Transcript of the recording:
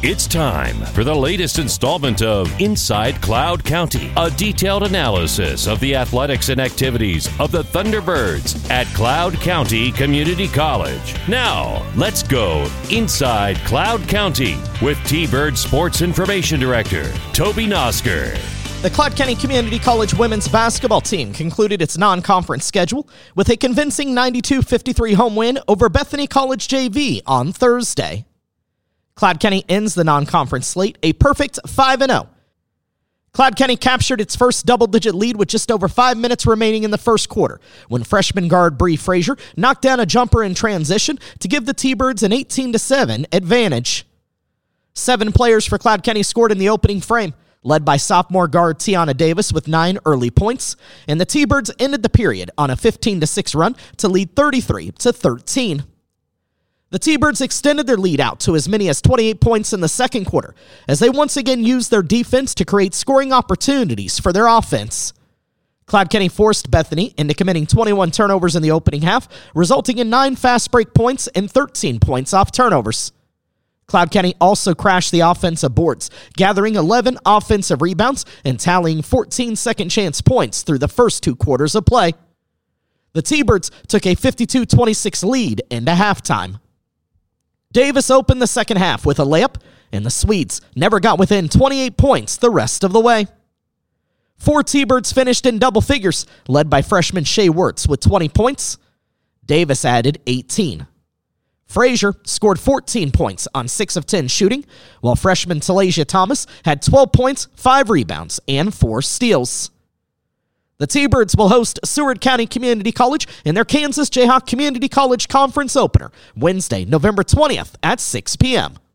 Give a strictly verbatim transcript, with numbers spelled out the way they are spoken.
It's time for the latest installment of Inside Cloud County, a detailed analysis of the athletics and activities of the Thunderbirds at Cloud County Community College. Now, let's go Inside Cloud County with T-Bird Sports Information Director, Toby Nosker. The Cloud County Community College women's basketball team concluded its non-conference schedule with a convincing ninety-two fifty-three home win over Bethany College J V on Thursday. Cloud County ends the non-conference slate a perfect five and oh. Cloud County captured its first double-digit lead with just over five minutes remaining in the first quarter when freshman guard Bree Frazier knocked down a jumper in transition to give the T-Birds an eighteen to seven advantage. Seven players for Cloud County scored in the opening frame, led by sophomore guard Tiana Davis with nine early points, and the T-Birds ended the period on a fifteen to six run to lead thirty-three to thirteen. The T-Birds extended their lead out to as many as twenty-eight points in the second quarter, as they once again used their defense to create scoring opportunities for their offense. Cloud County forced Bethany into committing twenty-one turnovers in the opening half, resulting in nine fast break points and thirteen points off turnovers. Cloud County also crashed the offensive boards, gathering eleven offensive rebounds and tallying fourteen second chance points through the first two quarters of play. The T-Birds took a fifty-two twenty-six lead into halftime. Davis opened the second half with a layup, and the Swedes never got within twenty-eight points the rest of the way. Four T-Birds finished in double figures, led by freshman Shea Wirtz with twenty points. Davis added eighteen. Frazier scored fourteen points on six of ten shooting, while freshman Talasia Thomas had twelve points, five rebounds, and four steals. The T-Birds will host Seward County Community College in their Kansas Jayhawk Community College Conference opener Wednesday, November twentieth at six p.m.